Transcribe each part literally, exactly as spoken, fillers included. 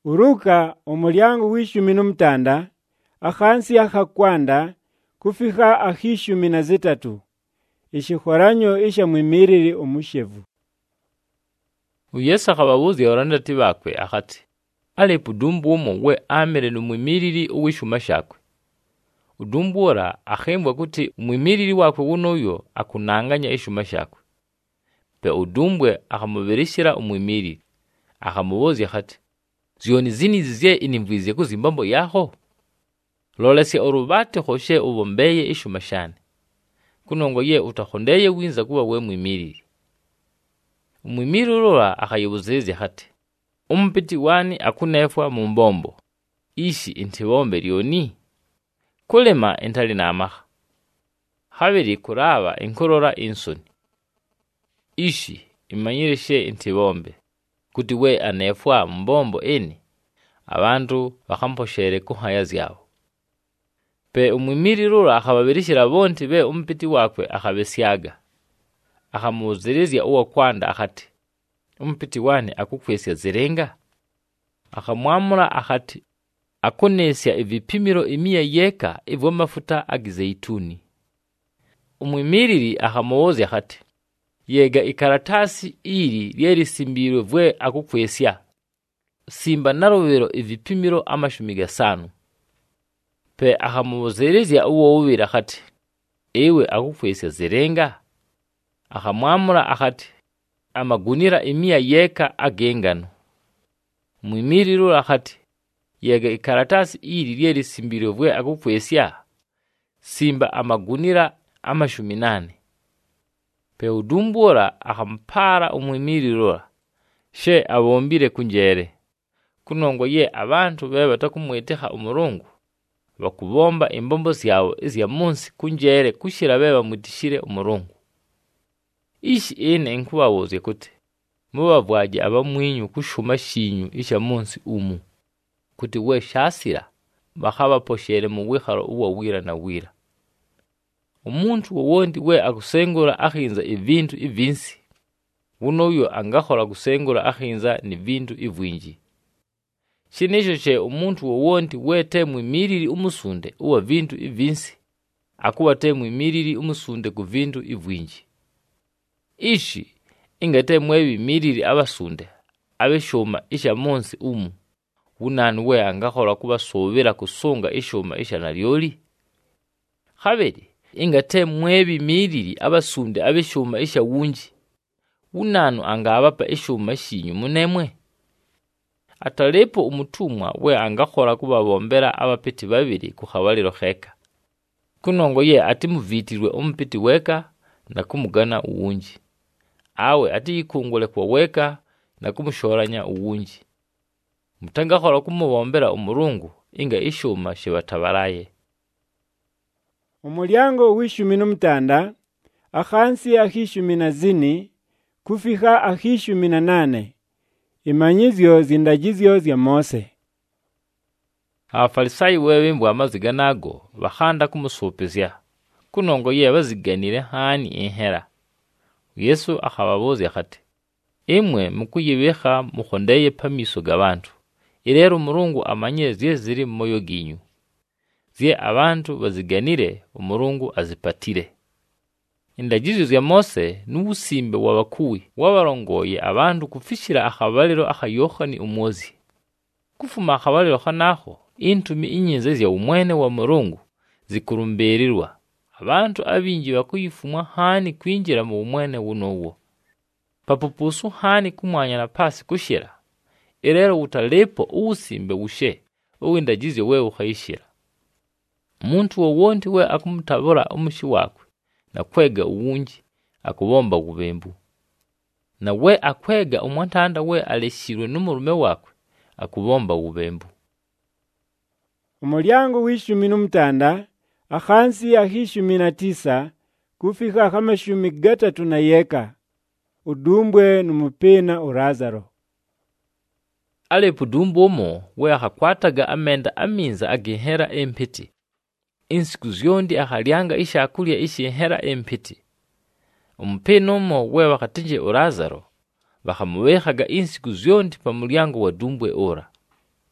uruka omulyango w'ishumi n'omutanda akhansi akhakwanda kufika akhishumi na zitatu ishikhoranyo isha mwimiriri omushevu. Yesu akhababuzya abalandati bakwe akhati alepu udumbu omo we amere n'omwimiriri ow'ishuma shakwe. Udumbu ora akhembwa kuti omwimiriri wakwe wunoyo akunanganya ishuma shakwe. Pe udumbwe akhamubirishira omwimiriri akhamubuzya akhati zyoni zini zizye inimvwizye kuzimbambo yaho? Lolesya orubate khoshe ubombeye ishuma shane. Kunongo ye utakhondeye winza kuba we mwimiriri. Omwimiriri ora akhayibuzizya akhati umpiti wani akunefwa mu mbombo ishi intibombe lyoni? Kulema entali namaha. Habiri kuraba inkorora insoni. Ishi imanyirishe intibombe kuti we anefwa mbombo eni abantu bakamposhere kuhaya zyabo. Pe omwimiriri ora akhababirishira bonti be umpiti wakwe akhabesyaga. Akhamuzirizya uwa kwanda akhati umpiti wani akukwesya zirenga? Akhamwamura akhati akunesya ibipimiro imiya yeka ivyo mafuta agizeituni. Omwimiriri akhamubuzya akhati yega ikaratasi iri lyerisimbirwe vwe akukwesya simba narobero ibipimiro amashumi gasanu. Pe akhamubuzirizya uwo ubira akhati ewe akukwesya zirenga? Akhamwamura akhati amagunira imiya yeka agengano. Omwimiriri akhati yega ikaratasi iri lyerisimbirwe vwe akukwesya simba amagunira amashumi nane. Pe udumbu ora akhampara omwimiriri ora she abombire kunjere. Kunongo ye abantu bebe batakumweteha omurungu bakubomba imbombo zyabo izya munsi kunjere kushira bebe bamutishire omurungu. Ishi ene nkubabuzye kuti mubavwaje abamwinyu kushuma shinyu isha munsi umu kuti we shasira bakhabaposhere mu wikharo uwa wira na wira. Umuntu wowondi we akusengura akhinza ibintu ivinsi wunoyo angakhora kusengura akhinza ni bintu ivwinji. Shinisho che umuntu wowondi wete mwimiriri umusunde uwa bintu ivinsi akuwate mwimiriri umusunde ku bintu ivwinji. Ishi ingate mwebi miriri abasunde abeshoma isha monsi umu wunani we angakhora kubasobera kusonga ishoma isha nalyoli. Khabiri ingate mwebi miriri abasunde abeshoma isha wunji wunanu angabapa ishoma shinyu munemwe. Atalepo umutumwa we angakhora kubabombera abapiti babiri kukhabaliro kheka. Kunongo ye ati muvitirwe umpiti weka na kumugana uwunji. Awe ati ikungule kwa weka na kumushoranya uwunji. Mutangakhora kumubombera umurungu inga ishuma shibatabaraye. Omulyango w'ishumi n'omutanda akhansi akhishumi na zini kufika akhishumi na nane imanyizyo zindagizyo zya Mose. Abafarisayo webimbwa amaziga nago bakhanda kumusupizya. Kunongo ye baziganire hani enhera. Yesu akhababuzya akhati imwe mukuyibekha mukhondeye pamiso gabantu irero umurungu amanye zye ziri moyo ginyu zye abantu baziganire umurungu azipatire. Indagizo zya Mose n'ubusimbe wabakuwi wabarongoye abantu kufishira akhabaliro akhayokhani umuzi. Kufuma akhabaliro khanaho intumi inyinze zya umwene wa murungu zikurumberirwa. Abantu abinji bakuyifumwa hani kwinjira mu umwene wunowo. Papupusu hani kumwanya na pasi kushira. Irero utalepo usimbe ushe uwindagize we ukhayishira. Muntu wowondi we akumutabura umushi wakwe na kwega uwunji akubomba gubembu. Na we akwega umwantanda we aleshirwe n'umurume wakwe akubomba gubembu. Omulyango w'ishumi n'omutanda akhansi akhishumi na tisa kufika akhamashumi gatatu na yeka udumbwe n'umupina urazaro. Alepo udumbu omo we akhakwataga amenda aminza agihera empiti. Insiku zyondi akhalyanga ishakulya ishihera empiti. Umupina omo we wakatinje urazaro bakhamubekhaga insiku zyondi pa mulyango wa dumbwe ora.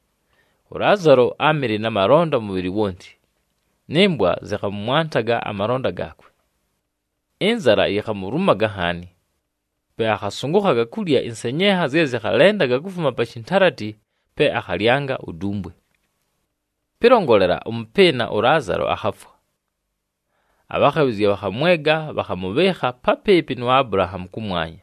Lazaro amire n'amaronda mubiri wonti, nembwa zikamwantaga amaronda gakwe. Enzara yakamurumaga hani, pe akasungukaga kulya insenyeha ziye zikalendaga kufuma pa chintarati pe akalyanga udumbwe. Pirongolera umupena Lazaro akafwa. Abakabizi bakamwega bakamubeha papepi na Abrahamu kumwanya.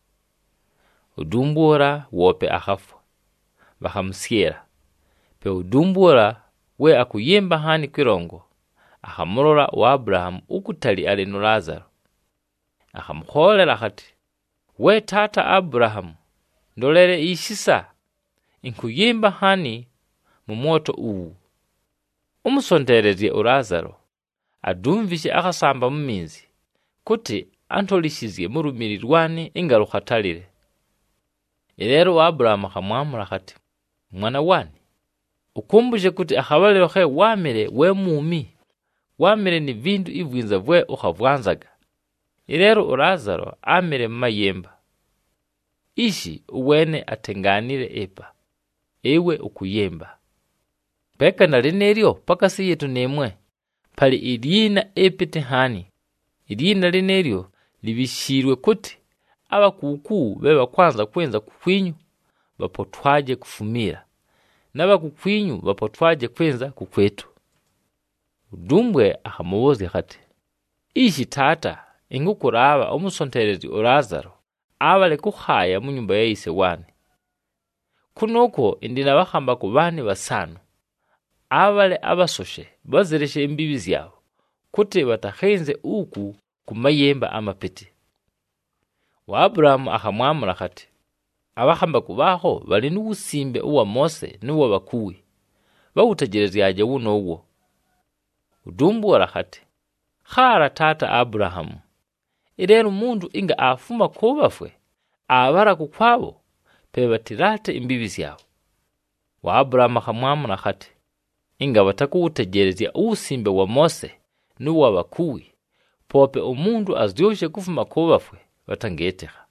Udumbura wope akafwa. Bakamusyera. Pe udumbura we akuyemba hani kwirongo. Akamurora wa Abrahamu ukutali ali no Lazaro. Akamukholera kati, we tata Abrahamu, ndolere ishisa, inkuyemba hani mu moto uwu. Umusonderezye Lazaro, adumvishe akasamba mu minzi, kuti antolishizye mu rumirirwani ingarukatalire. Ilero Abrahamu akamwamura kati, mwana wani, ukumbuje kuti akabalero ke wamire we mumi, wamire ni vindu ivwinza vwe ukavwanzaga. Ilero Lazaro amire mayemba. Ishi uwene atenganire epa, ewe ukuyemba. Peka na lineryo pakasi yetu nemwe, pali idyina epete hani. Idyina lineryo libishirwe kuti, aba kuku beba kwanza kwenza kukwinyu, bapotwaje kufumira. Naba kukwinyu bapotwaje kwenza kukwetu. Udumbwe akamuwozi kati, ishi tata, ingukuraba umusonterezi Lazaro, abale kukhaya mu nyumba ya ise wani. Kunoko indina bakamba ku bane basano. Abale abasoshe bazireshe imbibi zyabo, kuti batakhenze uku kumayemba amapeti. Wa Abrahamu akamwamura kati, abahamba kubaho bali n'ubusimbe uwa Mose n'uwa bakuwi, bawutegerezyaje wuno uwo. Udumbura kati, khara tata Abrahamu, ilero mundu inga afuma kubafwe, abara kukwabo, pe batirate imbibi zyabo. Wa Abrahamu akamwamura kati, inga batakuwutegerezya ubusimbe wa Mose n'uwa bakuwi, pope umundu azyoshe kufuma kubafwe batangeteha.